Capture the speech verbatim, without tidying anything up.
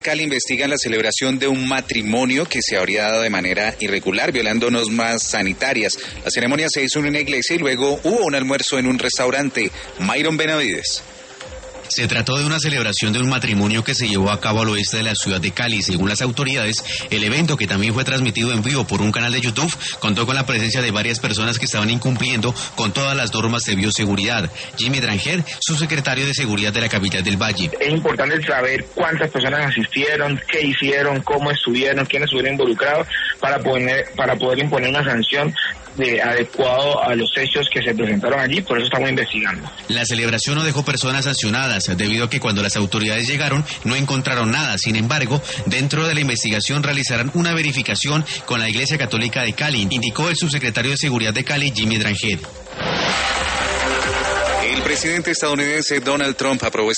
Cali investigan la celebración de un matrimonio que se habría dado de manera irregular, violando normas sanitarias. La ceremonia se hizo en una iglesia y luego hubo un almuerzo en un restaurante. Myron Benavides. Se trató de una celebración de un matrimonio que se llevó a cabo al oeste de la ciudad de Cali. Según las autoridades, el evento, que también fue transmitido en vivo por un canal de YouTube, contó con la presencia de varias personas que estaban incumpliendo con todas las normas de bioseguridad. Jimmy Dranger, subsecretario de Seguridad de la capital del Valle. Es importante saber cuántas personas asistieron, qué hicieron, cómo estuvieron, quiénes estuvieron involucrados, para poder, para poder imponer una sanción de adecuado a los hechos que se presentaron allí. Por eso estamos investigando. La celebración no dejó personas sancionadas, debido a que cuando las autoridades llegaron no encontraron nada. Sin embargo, dentro de la investigación realizarán una verificación con la Iglesia Católica de Cali, indicó el subsecretario de Seguridad de Cali, Jimmy Dranger. El presidente estadounidense Donald Trump aprobó